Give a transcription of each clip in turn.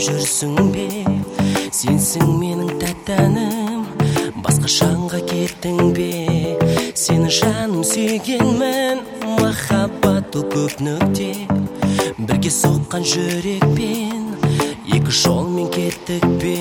жүрсің бе? Сенсің менің тәттәнім, басқа шаңға кеттің бе? Сені жаным сүйгенмін, махаббат ол көп нүкте. Бірге соққан жүрекпен, екі жолмен кеттік бе?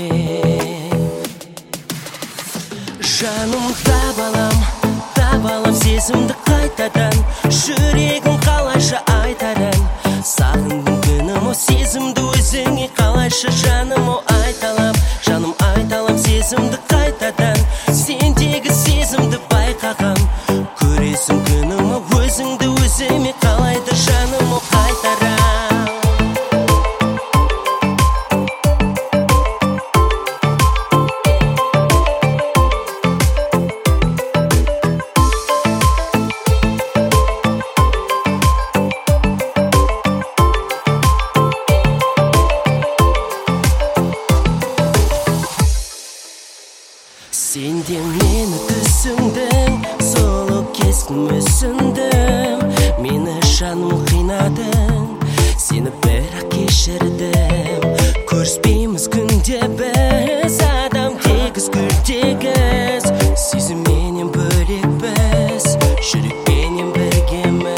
Жаным табалам сезімді қайтадан, жүрегім қалайша айтарын. Сағындым күнім о сезімді өзіңе қалайша жаным о айталам. Жаным айталам сезімді қайтадан, сендегі сезімді байқағам. Көресің күнім о өзіңді өзіме қалайды жаным о қайтарам. Сен де мені түсіндің, сұлу кескін мүсіндім. Мені жаным қинадың, сені бірақ кешірдім. Көріспейміз күнде біз, адам тегіз гүл тегіз. Сезімменен бөлекпіз, жүрекпенен біргеміз.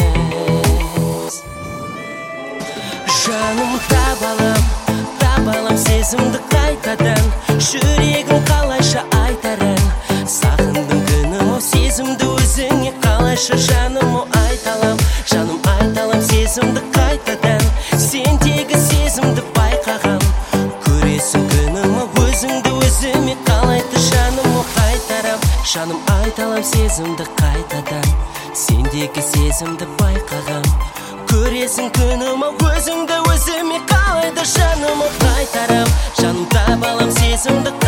Жаным табалам сезімді қайтадан, жүрегім қалайша айтарын. Сағындым күнім о сезімді өзіңе қалайша жаным о айталам. Жаным айталам сезімді қайтадан, сендегі сезімді байқағам. Көресің күнім о өзіңді өзіме қалайды жаным о қайтарам. Жаным айталам сезімді қайтадан, сендегі сезімді байқағам. Көресің күнім о өзіңді өзіме қалайды жаным о қайтарам. Жаным табалам сезімді